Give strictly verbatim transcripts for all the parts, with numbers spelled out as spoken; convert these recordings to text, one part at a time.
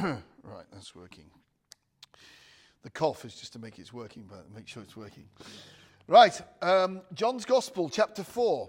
Right, that's working. The cough is just to make it's working, but make sure it's working. Right, um, John's Gospel, chapter four.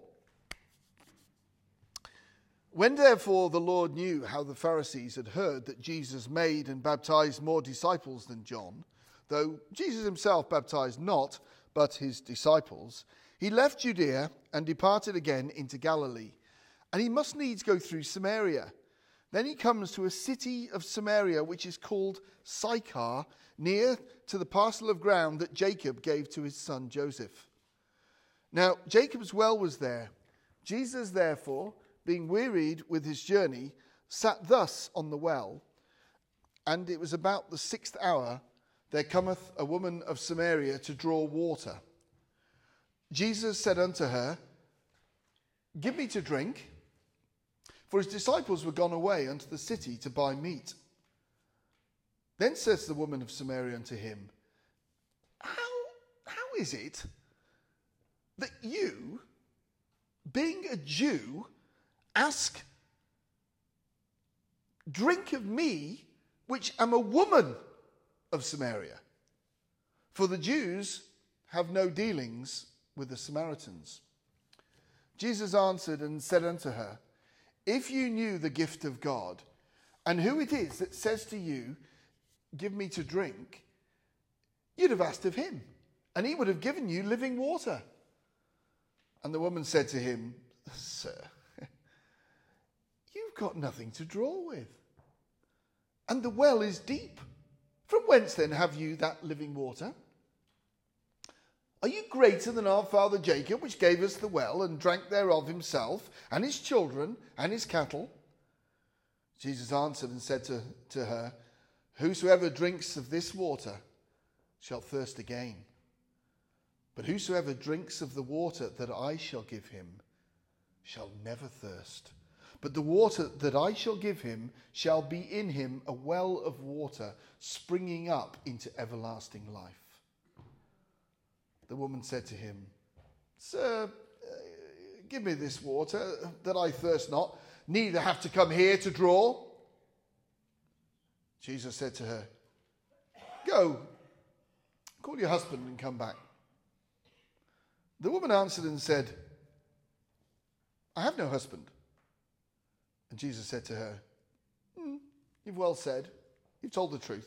When therefore the Lord knew how the Pharisees had heard that Jesus made and baptized more disciples than John, though Jesus himself baptized not, but his disciples, he left Judea and departed again into Galilee. And he must needs go through Samaria. Then he comes to a city of Samaria, which is called Sychar, near to the parcel of ground that Jacob gave to his son Joseph. Now Jacob's well was there. Jesus, therefore, being wearied with his journey, sat thus on the well. And it was about the sixth hour, there cometh a woman of Samaria to draw water. Jesus said unto her, Give me to drink. For his disciples were gone away unto the city to buy meat. Then says the woman of Samaria unto him, How, how is it that you, being a Jew, ask drink of me, which am a woman of Samaria? For the Jews have no dealings with the Samaritans. Jesus answered and said unto her, If you knew the gift of God, and who it is that says to you, Give me to drink, you'd have asked of him, and he would have given you living water. And the woman said to him, Sir, you've got nothing to draw with, and the well is deep. From whence then have you that living water? Are you greater than our father Jacob, which gave us the well, and drank thereof himself, and his children, and his cattle? Jesus answered and said to, to her, Whosoever drinks of this water shall thirst again. But whosoever drinks of the water that I shall give him shall never thirst. But the water that I shall give him shall be in him a well of water springing up into everlasting life. The woman said to him, Sir, uh, give me this water, that I thirst not, neither have to come here to draw. Jesus said to her, Go, call your husband and come back. The woman answered and said, I have no husband. And Jesus said to her, mm, You've well said, you've told the truth,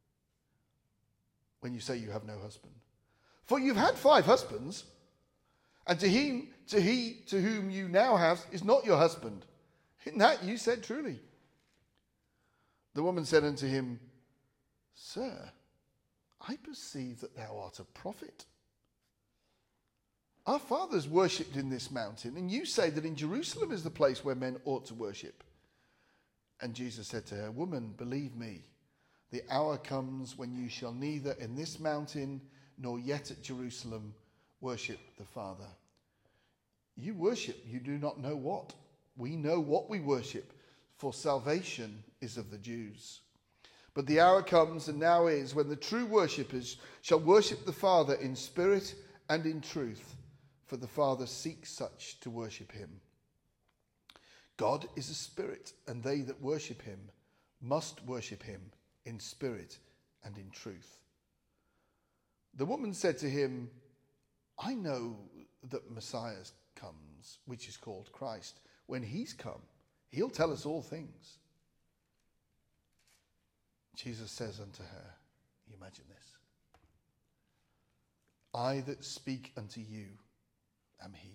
when you say you have no husband. For you've had five husbands, and to him, to he to whom you now have is not your husband. In that you said truly. The woman said unto him, Sir, I perceive that thou art a prophet. Our fathers worshipped in this mountain, and you say that in Jerusalem is the place where men ought to worship. And Jesus said to her, Woman, believe me, the hour comes when you shall neither in this mountain nor yet at Jerusalem worship the Father. You worship, you do not know what. We know what we worship, for salvation is of the Jews. But the hour comes, and now is, when the true worshippers shall worship the Father in spirit and in truth, for the Father seeks such to worship him. God is a spirit, and they that worship him must worship him in spirit and in truth. The woman said to him, I know that Messiah comes, which is called Christ. When he's come, he'll tell us all things. Jesus says unto her, you imagine this, I that speak unto you am he.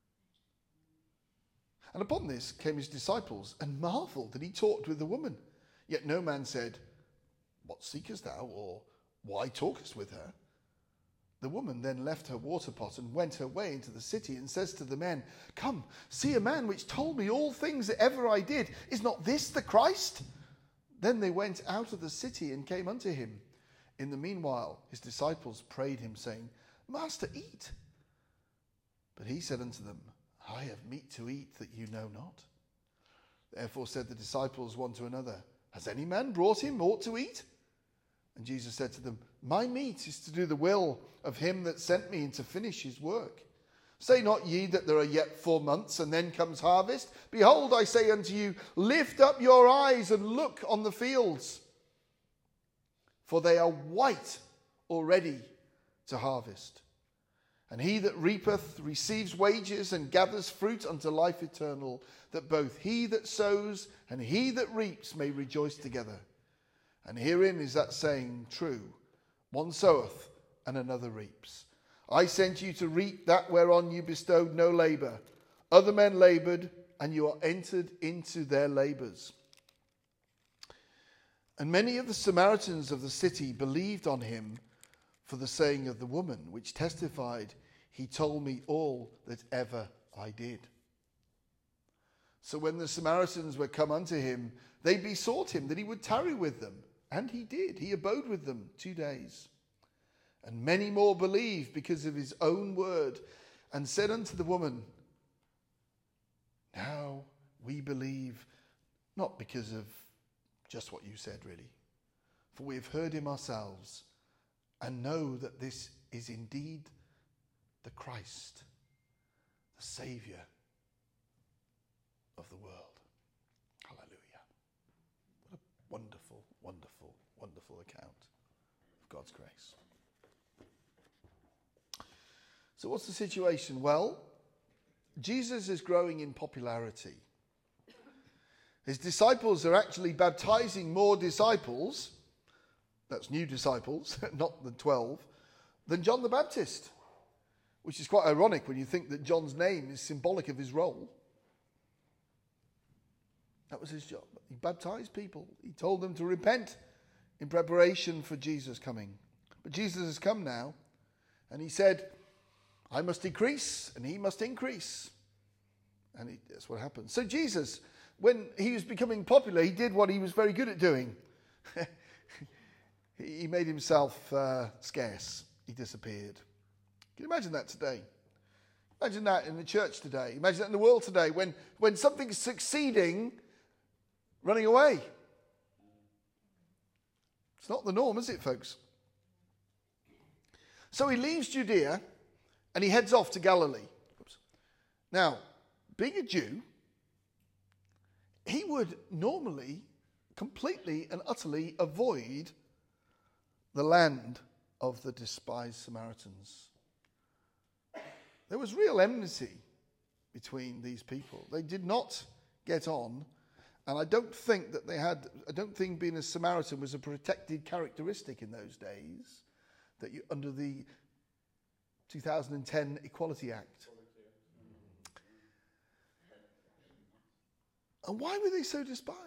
And upon this came his disciples, and marveled that he talked with the woman. Yet no man said, What seekest thou? Or why talkest with her? The woman then left her water pot and went her way into the city, and says to the men, Come, see a man which told me all things that ever I did. Is not this the Christ? Then they went out of the city and came unto him. In the meanwhile his disciples prayed him, saying, Master, eat. But he said unto them, I have meat to eat that you know not. Therefore said the disciples one to another, Has any man brought him aught to eat? And Jesus said to them, My meat is to do the will of him that sent me, and to finish his work. Say not ye that there are yet four months, and then comes harvest? Behold, I say unto you, lift up your eyes and look on the fields, for they are white already to harvest. And he that reapeth receives wages and gathers fruit unto life eternal, that both he that sows and he that reaps may rejoice together. And herein is that saying true, one soweth and another reaps. I sent you to reap that whereon you bestowed no labour. Other men laboured, and you are entered into their labours. And many of the Samaritans of the city believed on him for the saying of the woman, which testified, he told me all that ever I did. So when the Samaritans were come unto him, they besought him that he would tarry with them. And he did. He abode with them two days. And many more believed because of his own word, and said unto the woman, now we believe, not because of just what you said really, for we have heard him ourselves, and know that this is indeed the Christ, the Saviour of the world. Hallelujah. What a wonderful, wonderful, wonderful account of God's grace. So what's the situation? Well, Jesus is growing in popularity. His disciples are actually baptizing more disciples, that's new disciples, not the twelve, than John the Baptist, which is quite ironic when you think that John's name is symbolic of his role. That was his job. He baptized people. He told them to repent in preparation for Jesus coming. But Jesus has come now, and he said, I must decrease and he must increase. And he, that's what happened. So Jesus, when he was becoming popular, he did what he was very good at doing. He made himself uh, scarce. He disappeared. Can you imagine that today? Imagine that in the church today. Imagine that in the world today, when, when something's succeeding, running away. It's not the norm, is it, folks? So he leaves Judea and he heads off to Galilee. Oops. Now, being a Jew, he would normally completely and utterly avoid the land of the despised Samaritans. There was real enmity between these people. They did not get on, and I don't think that they had, I don't think being a Samaritan was a protected characteristic in those days, that you, under the two thousand ten Equality Act. And why were they so despised?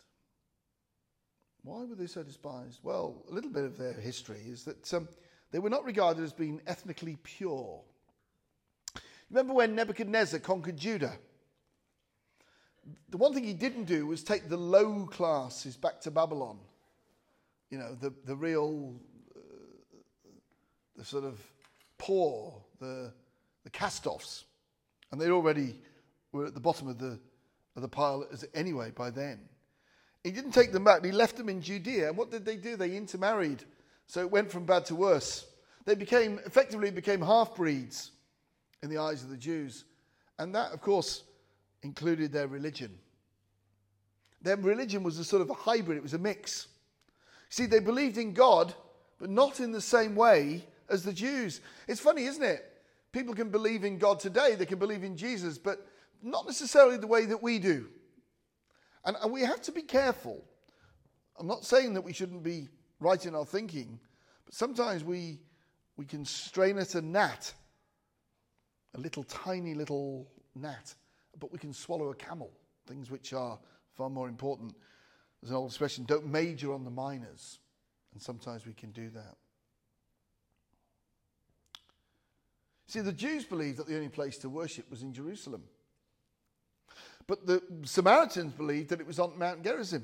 Why were they so despised? Well, a little bit of their history is that um, they were not regarded as being ethnically pure. Remember when Nebuchadnezzar conquered Judah? The one thing he didn't do was take the low classes back to Babylon. You know, the, the real, uh, the sort of poor, the, the cast-offs. And they already were at the bottom of the, of the pile as anyway by then. He didn't take them back. He left them in Judea. And what did they do? They intermarried. So it went from bad to worse. They became, effectively became half-breeds in the eyes of the Jews. And that, of course, included their religion. Their religion was a sort of a hybrid. It was a mix. See, they believed in God, but not in the same way as the Jews. It's funny, isn't it? People can believe in God today. They can believe in Jesus, but not necessarily the way that we do. And, and we have to be careful. I'm not saying that we shouldn't be right in our thinking, but sometimes we we can strain at a gnat, a little tiny little gnat, but we can swallow a camel, things which are far more important. There's an old expression, don't major on the minors, and sometimes we can do that. See, the Jews believed that the only place to worship was in Jerusalem. But the Samaritans believed that it was on Mount Gerizim.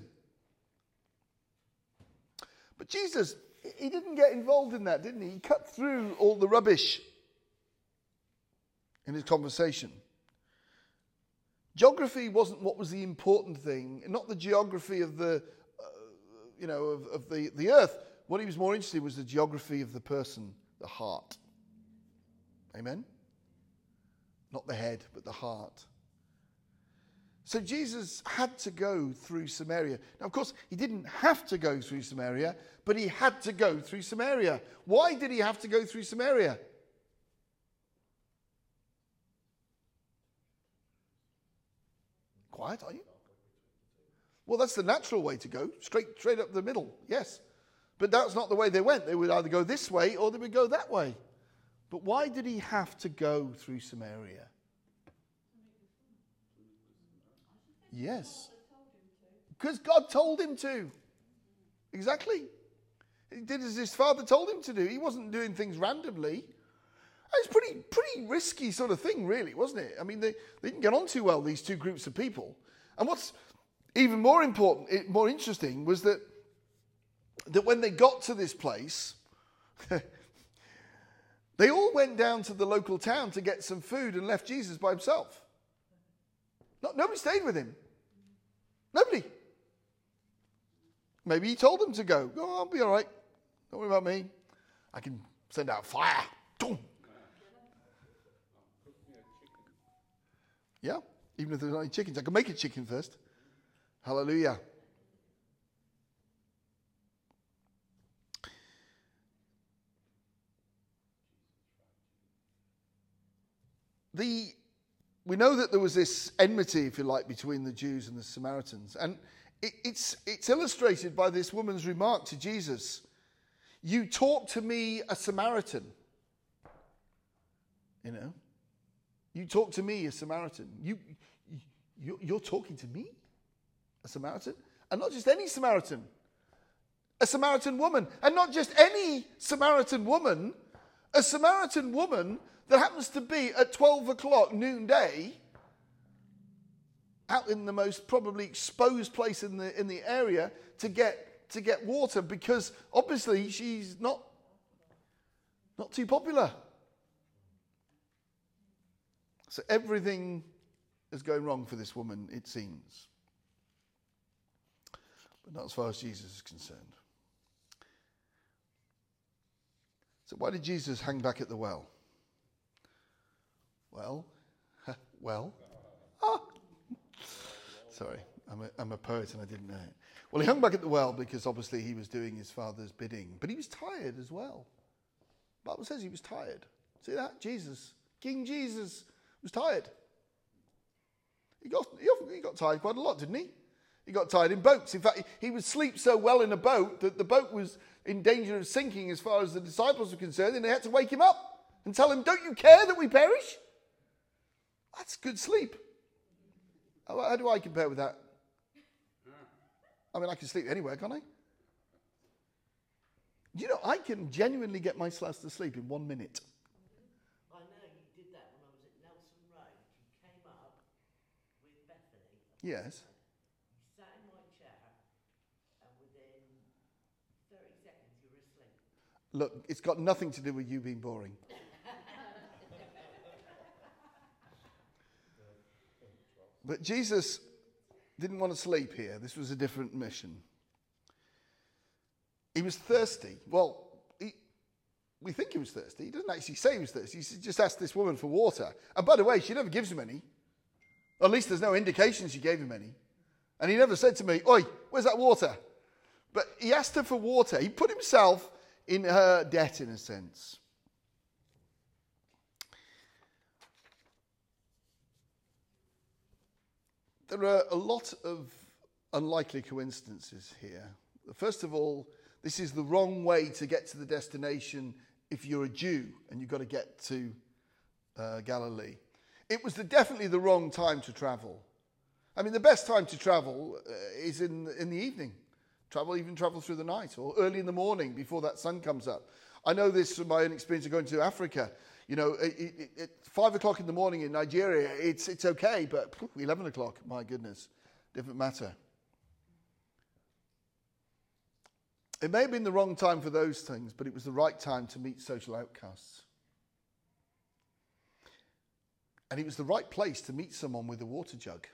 But Jesus, he didn't get involved in that, didn't he? He cut through all the rubbish in his conversation. Geography wasn't what was the important thing, not the geography of the, uh, you know, of, of the, the earth. What he was more interested in was the geography of the person, the heart. Amen? Not the head, but the heart. So Jesus had to go through Samaria. Now, of course, he didn't have to go through Samaria, but he had to go through Samaria. Why did he have to go through Samaria? Quiet, are you? Well, that's the natural way to go, straight, straight up the middle, yes. But that's not the way they went. They would either go this way or they would go that way. But why did he have to go through Samaria? Yes. Because God told him to. Exactly. He did as his father told him to do. He wasn't doing things randomly. It's pretty pretty risky sort of thing, really, wasn't it? I mean, they, they didn't get on too well, these two groups of people. And what's even more important, more interesting, was that, that when they got to this place, they all went down to the local town to get some food and left Jesus by himself. No, nobody stayed with him. Nobody. Maybe he told them to go. Oh, I'll be all right. Don't worry about me. I can send out fire. Boom. Yeah, even if there's not any chickens. I can make a chicken first. Hallelujah. The, we know that there was this enmity, if you like, between the Jews and the Samaritans. And it, it's, it's illustrated by this woman's remark to Jesus. You talk to me, a Samaritan. You know? You talk to me, a Samaritan. You, you, you're talking to me, a Samaritan? And not just any Samaritan. A Samaritan woman. And not just any Samaritan woman. A Samaritan woman that happens to be at twelve o'clock noonday out in the most probably exposed place in the in the area to get to get water, because obviously she's not not too popular. So everything is going wrong for this woman, it seems. But not as far as Jesus is concerned. So why did Jesus hang back at the well? Well, well, ah. Sorry, I'm a, I'm a poet and I didn't know it. Well, he hung back at the well because obviously he was doing his father's bidding, but he was tired as well. The Bible says he was tired. See that? Jesus, King Jesus was tired. He got, he often, he got tired quite a lot, didn't he? He got tired in boats. In fact, he would sleep so well in a boat that the boat was in danger of sinking as far as the disciples were concerned, and they had to wake him up and tell him, don't you care that we perish? That's good sleep. How, how do I compare with that? I mean, I can sleep anywhere, can't I? You know, I can genuinely get myself to sleep in one minute. I know you did that when I was at Nelson Road. You came up with Bethany. Yes. You sat in my chair, and within thirty seconds you were asleep. Look, it's got nothing to do with you being boring. But Jesus didn't want to sleep here. This was a different mission. He was thirsty. Well, he, we think he was thirsty. He doesn't actually say he was thirsty. He just asked this woman for water. And by the way, she never gives him any. Or at least there's no indication she gave him any. And he never said to me, oi, where's that water? But he asked her for water. He put himself in her debt, in a sense. There are a lot of unlikely coincidences here. First of all, this is the wrong way to get to the destination if you're a Jew and you've got to get to uh, Galilee. It was the, definitely the wrong time to travel. I mean, the best time to travel uh, is in, in the evening. Travel, even travel through the night or early in the morning before that sun comes up. I know this from my own experience of going to Africa. You know, it, it, it, five o'clock in the morning in Nigeria, it's it's okay, but eleven o'clock, my goodness, different matter. It may have been the wrong time for those things, but it was the right time to meet social outcasts. And it was the right place to meet someone with a water jug.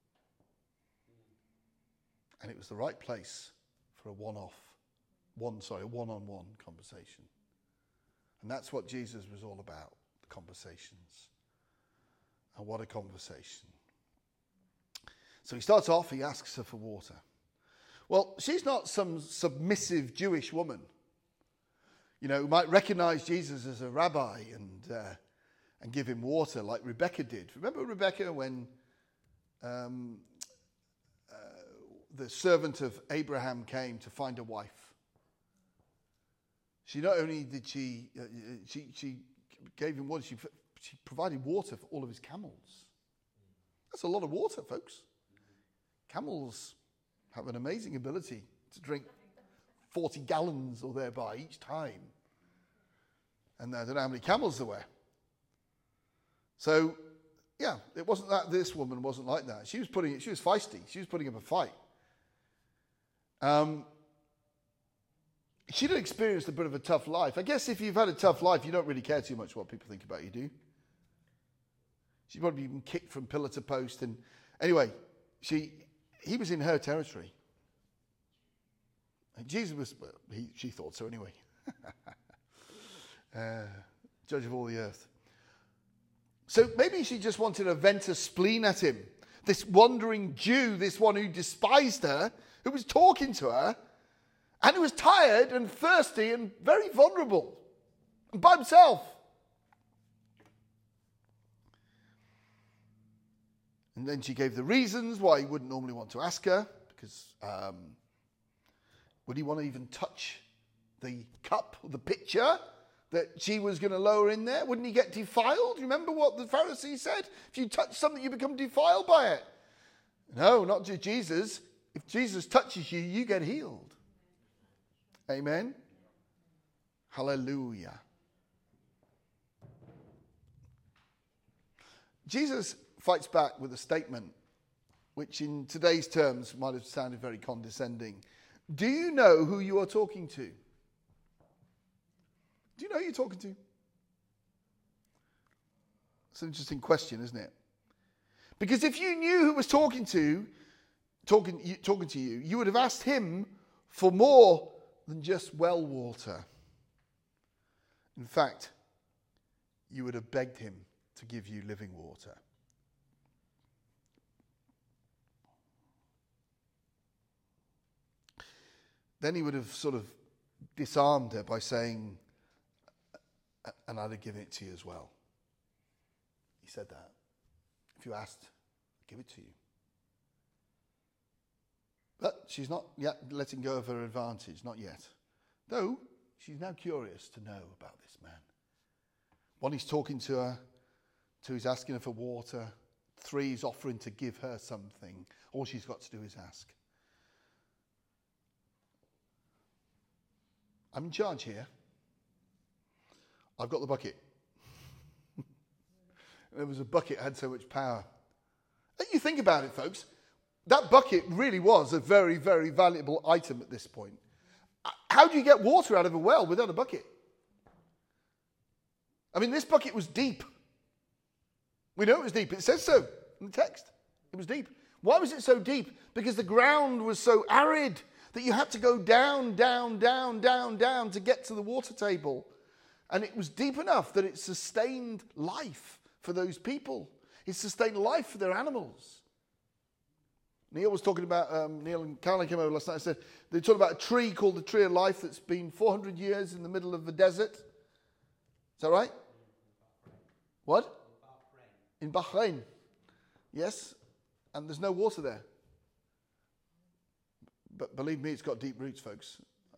And it was the right place for a one-off, one, sorry, a one-on-one conversation. And that's what Jesus was all about, the conversations. And what a conversation. So he starts off, he asks her for water. Well, she's not some submissive Jewish woman, you know, who might recognize Jesus as a rabbi and uh, and give him water like Rebecca did. Remember Rebecca when um, uh, the servant of Abraham came to find a wife? She not only did she, uh, she, she gave him water, she, she provided water for all of his camels. That's a lot of water, folks. Camels have an amazing ability to drink forty gallons or thereby each time. And I don't know how many camels there were. So, yeah, it wasn't that this woman wasn't like that. She was putting it, she was feisty. She was putting up a fight. Um, she'd experienced a bit of a tough life. I guess if you've had a tough life, you don't really care too much what people think about you, do you? She'd probably been kicked from pillar to post. And anyway, she... he was in her territory. And Jesus was, well, he, she thought so anyway. uh, judge of all the earth. So maybe she just wanted to vent a spleen at him. This wandering Jew, this one who despised her, who was talking to her, and who was tired and thirsty and very vulnerable, and by himself. And then she gave the reasons why he wouldn't normally want to ask her, because um, would he want to even touch the cup, the pitcher that she was going to lower in there? Wouldn't he get defiled? Remember what the Pharisees said? If you touch something, you become defiled by it. No, not just Jesus. If Jesus touches you, you get healed. Amen? Hallelujah. Jesus fights back with a statement which in today's terms might have sounded very condescending. Do you know who you are talking to? Do you know who you're talking to? It's an interesting question, isn't it? Because if you knew who was talking to, talking, talking to you, you would have asked him for more than just well water. In fact, you would have begged him to give you living water. Then he would have sort of disarmed her by saying, and I'd have given it to you as well. He said that. If you asked, I'd give it to you. But she's not yet letting go of her advantage, not yet. Though, she's now curious to know about this man. One, he's talking to her. Two, he's asking her for water. Three, he's offering to give her something. All she's got to do is ask. I'm in charge here. I've got the bucket. There was a bucket that had so much power. And you think about it, folks. That bucket really was a very, very valuable item at this point. How do you get water out of a well without a bucket? I mean, this bucket was deep. We know it was deep. It says so in the text. It was deep. Why was it so deep? Because the ground was so arid that you had to go down, down, down, down, down to get to the water table. And it was deep enough that it sustained life for those people. It sustained life for their animals. Neil was talking about, um, Neil and Caroline came over last night and said, they talked about a tree called the Tree of Life that's been four hundred years in the middle of the desert. Is that right? What? In Bahrain. Yes. And there's no water there. But believe me, it's got deep roots, folks.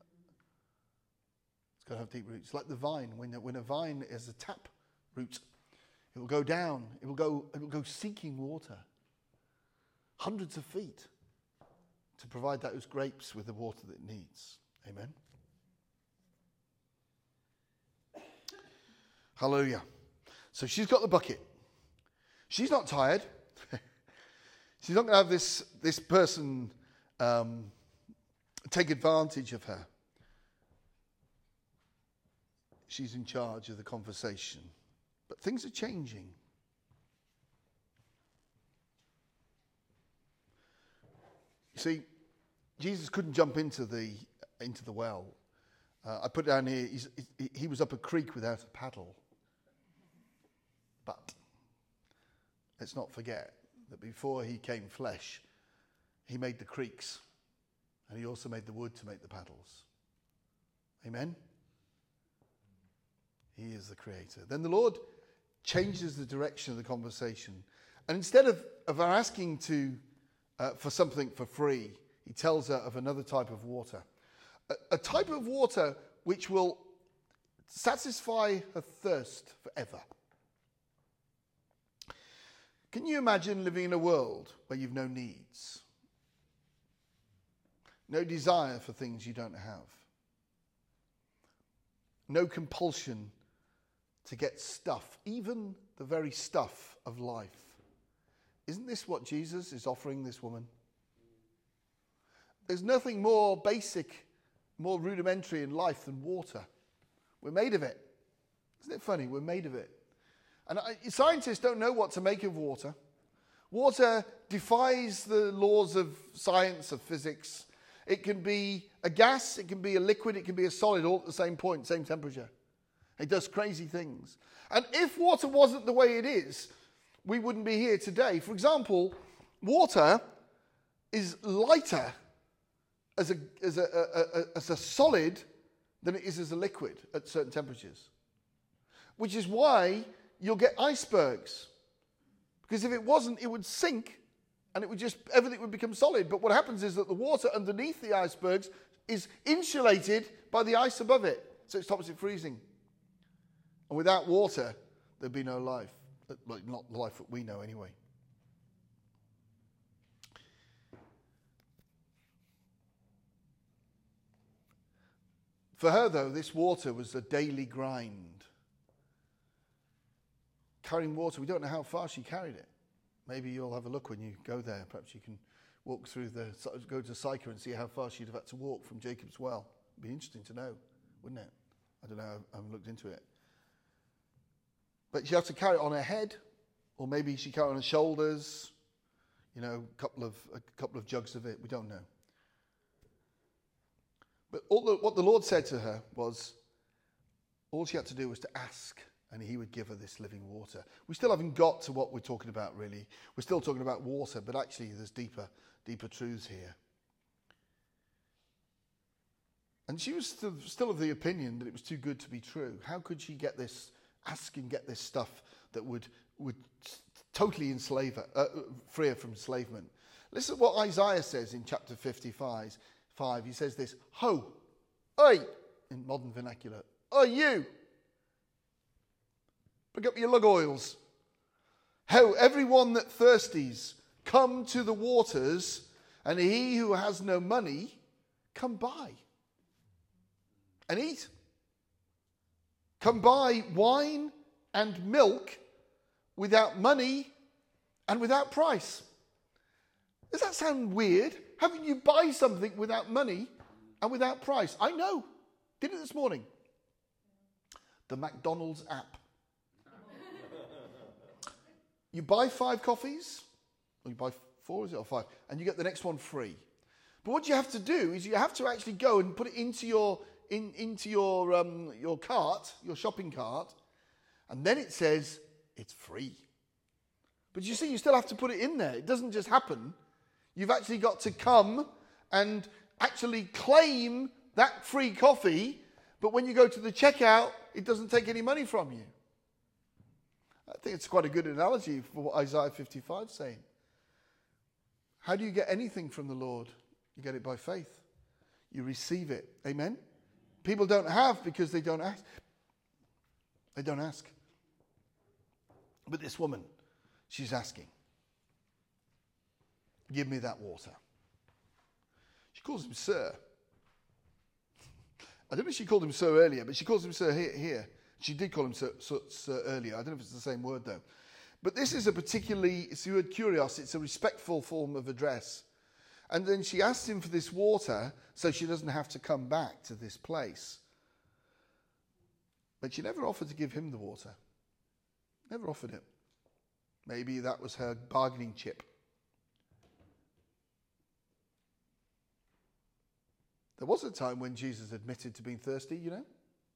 It's got to have deep roots. Like the vine. When, when a vine is a tap root, it will go down. It will go, it will go seeking water. Hundreds of feet to provide those grapes with the water that it needs. Amen. Hallelujah. So she's got the bucket. She's not tired. She's not going to have this, this person um, take advantage of her. She's in charge of the conversation. But things are changing. You see, Jesus couldn't jump into the into the well. Uh, I put down here, he's, he, he was up a creek without a paddle. But let's not forget that before he came flesh, He made the creeks, and he also made the wood to make the paddles. Amen? He is the creator. Then the Lord changes the direction of the conversation. And instead of, of our asking to uh, for something for free, he tells her of another type of water. A, a type of water which will satisfy her thirst forever. Can you imagine living in a world where you've no needs? No desire for things you don't have. No compulsion to get stuff, even the very stuff of life. Isn't this what Jesus is offering this woman? There's nothing more basic, more rudimentary in life than water. We're made of it. Isn't it funny? We're made of it. And I, scientists don't know what to make of water. Water defies the laws of science, of physics. It can be a gas, it can be a liquid, it can be a solid, all at the same point, same temperature. It does crazy things. And if water wasn't the way it is, we wouldn't be here today. For example, water is lighter as a, as a, a, a, as a solid than it is as a liquid at certain temperatures. Which is why you'll get icebergs. Because if it wasn't, it would sink and it would just, everything would become solid. But what happens is that the water underneath the icebergs is insulated by the ice above it. So it stops it freezing. And without water, there'd be no life. Well, not the life that we know anyway. For her, though, this water was a daily grind. Carrying water, we don't know how far she carried it. Maybe you'll have a look when you go there. Perhaps you can walk through the, go to Sychar and see how far she'd have had to walk from Jacob's well. It'd be interesting to know, wouldn't it? I don't know, I haven't looked into it. But she had to carry it on her head, or maybe she carried it on her shoulders, you know, a couple of, a couple of jugs of it, we don't know. But all the, what the Lord said to her was, all she had to do was to ask, and he would give her this living water. We still haven't got to what we're talking about, really. We're still talking about water, but actually there's deeper, deeper truths here. And she was still, still of the opinion that it was too good to be true. How could she get this, ask and get this stuff that would, would totally enslave her, uh, free her from enslavement? Listen to what Isaiah says in chapter fifty-five. Five, he says this, ho, oi, in modern vernacular, oi you, pick up your lug oils. Ho, everyone that thirsties, come to the waters, and he who has no money, come buy and eat. Come buy wine and milk without money and without price. Does that sound weird? Having you buy something without money and without price? I know. Did it this morning. The McDonald's app. You buy five coffees, or you buy four, is it, or five, and you get the next one free. But what you have to do is you have to actually go and put it into your in, into your um, your cart, your shopping cart, and then it says it's free. But you see, you still have to put it in there. It doesn't just happen. You've actually got to come and actually claim that free coffee, but when you go to the checkout, it doesn't take any money from you. I think it's quite a good analogy for what Isaiah fifty-five is saying. How do you get anything from the Lord? You get it by faith. You receive it. Amen? People don't have because they don't ask. They don't ask. But this woman, she's asking. Give me that water. She calls him sir. I don't know if she called him sir earlier, but she calls him sir here. here. She did call him sir, sir, sir earlier. I don't know if it's the same word though. But this is a particularly, it's the word curios, it's a respectful form of address. And then she asks him for this water so she doesn't have to come back to this place. But she never offered to give him the water. Never offered it. Maybe that was her bargaining chip. There was a time when Jesus admitted to being thirsty, you know.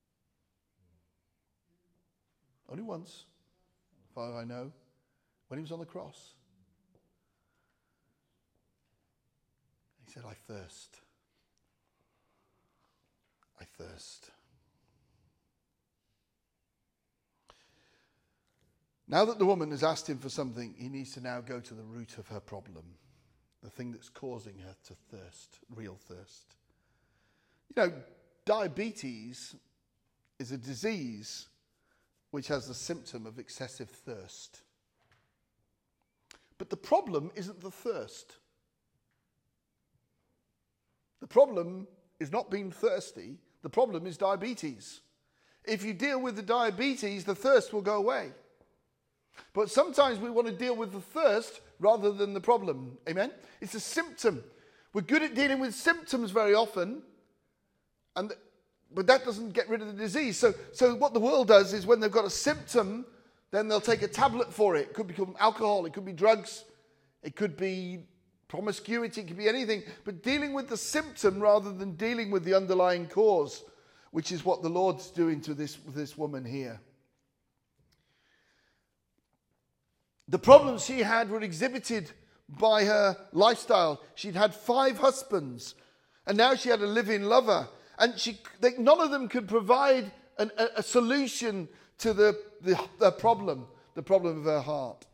Only once, as far as I know, when he was on the cross. said, I thirst. I thirst. Now that the woman has asked him for something, he needs to now go to the root of her problem, the thing that's causing her to thirst, real thirst. You know, diabetes is a disease which has the symptom of excessive thirst. But the problem isn't the thirst. The problem is not being thirsty. The problem is diabetes. If you deal with the diabetes, the thirst will go away. But sometimes we want to deal with the thirst rather than the problem. Amen? It's a symptom. We're good at dealing with symptoms very often, and but that doesn't get rid of the disease. So, so what the world does is when they've got a symptom, then they'll take a tablet for it. It could become alcohol, it could be drugs, it could be promiscuity, it could be anything. But dealing with the symptom rather than dealing with the underlying cause, which is what the Lord's doing to this, this woman here. The problems she had were exhibited by her lifestyle. She'd had five husbands, and now she had a live-in lover. And she, they, none of them could provide an, a, a solution to the, the, the problem, the problem of her heart.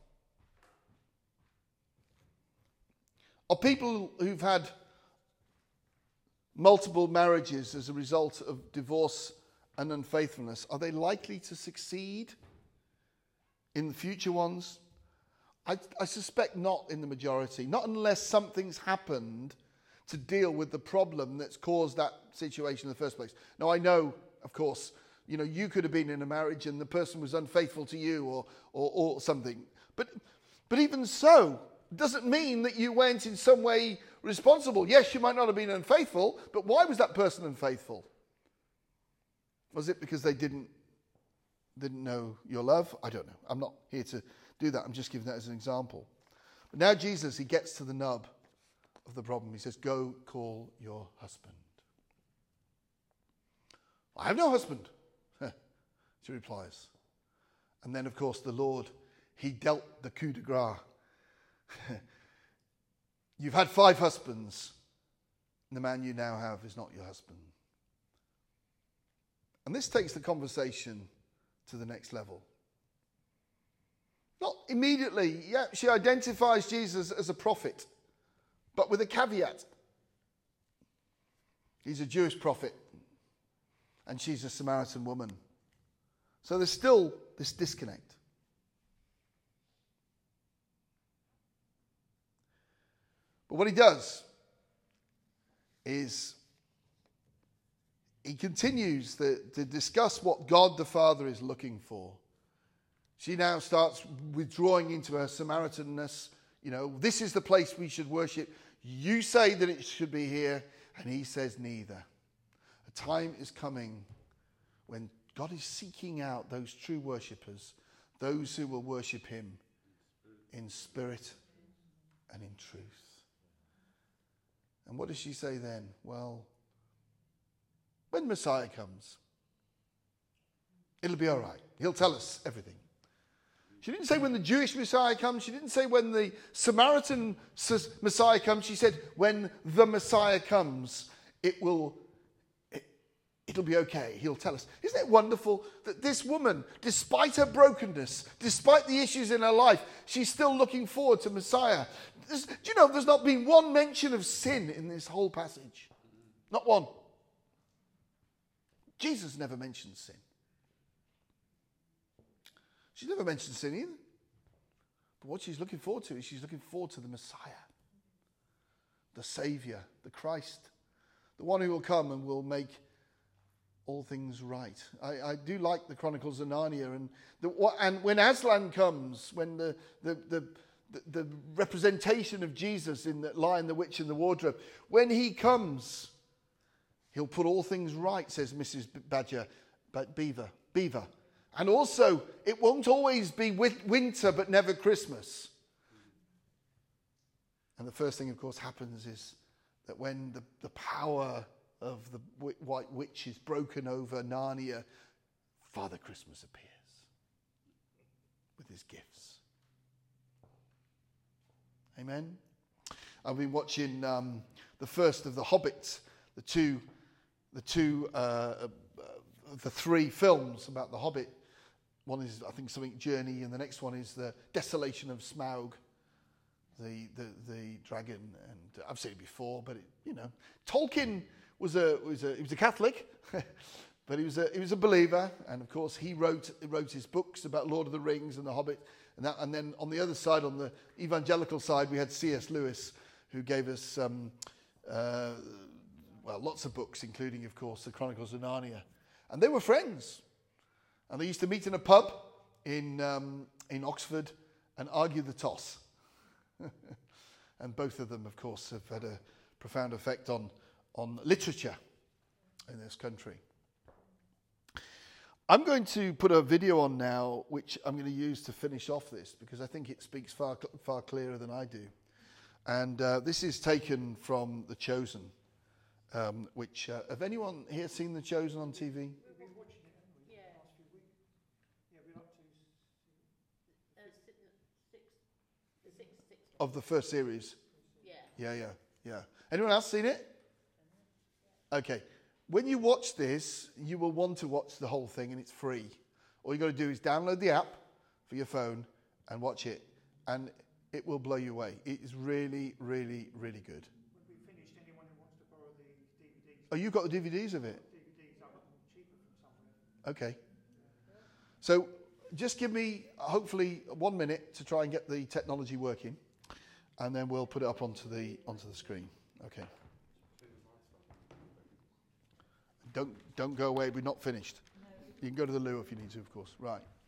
Or people who've had multiple marriages as a result of divorce and unfaithfulness, are they likely to succeed in the future ones? I, I suspect not in the majority, not unless something's happened to deal with the problem that's caused that situation in the first place. Now, I know, of course, you know, you could have been in a marriage and the person was unfaithful to you or or, or something. But, but even so, it doesn't mean that you weren't in some way responsible. Yes, you might not have been unfaithful, but why was that person unfaithful? Was it because they didn't, didn't know your love? I don't know. I'm not here to do that. I'm just giving that as an example. But now Jesus, he gets to the nub of the problem. He says, go call your husband. I have no husband, she replies. And then, of course, the Lord, he dealt the coup de grace. You've had five husbands, and the man you now have is not your husband. And this takes the conversation to the next level. Not immediately, yeah, she identifies Jesus as a prophet, but with a caveat. He's a Jewish prophet, and she's a Samaritan woman. So there's still this disconnect. But what he does is he continues the, to discuss what God the Father is looking for. She now starts withdrawing into her Samaritanness. You know, this is the place we should worship. You say that it should be here, and he says neither. A time is coming when God is seeking out those true worshippers, those who will worship him in spirit and in truth. And what does she say then? Well, when Messiah comes, it'll be all right. He'll tell us everything. She didn't say when the Jewish Messiah comes. She didn't say when the Samaritan Messiah comes. She said when the Messiah comes, it will, it, it'll be okay. He'll tell us. Isn't it wonderful that this woman, despite her brokenness, despite the issues in her life, she's still looking forward to Messiah. There's, do you know, there's not been one mention of sin in this whole passage. Not one. Jesus never mentioned sin. She's never mentioned sin either. But what she's looking forward to is she's looking forward to the Messiah, the Saviour, the Christ, the one who will come and will make all things right. I, I do like the Chronicles of Narnia. And, the, and when Aslan comes, when the, the, the, the, the representation of Jesus in the Lion, the Witch and the Wardrobe, when he comes, he'll put all things right, says Missus Badger, but Beaver, Beaver. And also, it won't always be winter, but never Christmas. And the first thing, of course, happens is that when the, the power of the White Witch is broken over Narnia, Father Christmas appears with his gifts. Amen? I've been watching um, the first of the Hobbits, the two, the two, uh, uh, the three films about the Hobbit. One is, I think, something Journey, and the next one is the Desolation of Smaug, the the, the dragon. And I've seen it before, but it, you know, Tolkien was a was a he was a Catholic, but he was a he was a believer, and of course he wrote he wrote his books about Lord of the Rings and the Hobbit, and that. And then on the other side, on the evangelical side, we had C S Lewis, who gave us um, uh, well lots of books, including, of course, the Chronicles of Narnia, and they were friends. And they used to meet in a pub in um, in Oxford and argue the toss. And both of them, of course, have had a profound effect on, on literature in this country. I'm going to put a video on now, which I'm going to use to finish off this, because I think it speaks far far clearer than I do. And uh, this is taken from The Chosen, um, which, uh, have anyone here seen The Chosen on T V? Of the first series? Yeah. Yeah, yeah, yeah. Anyone else seen it? Okay. When you watch this, you will want to watch the whole thing, and it's free. All you got to do is download the app for your phone and watch it, and it will blow you away. It is really, really, really good. When we've finished, anyone who wants to borrow the D V Ds... Oh, you've got the D V Ds of it? D V Ds, I got them cheaper from somewhere. Okay. So just give me, hopefully, one minute to try and get the technology working. And then we'll put it up onto the onto the screen. Okay. Don't don't go away. We're not finished. You can go to the loo if you need to, of course. Right.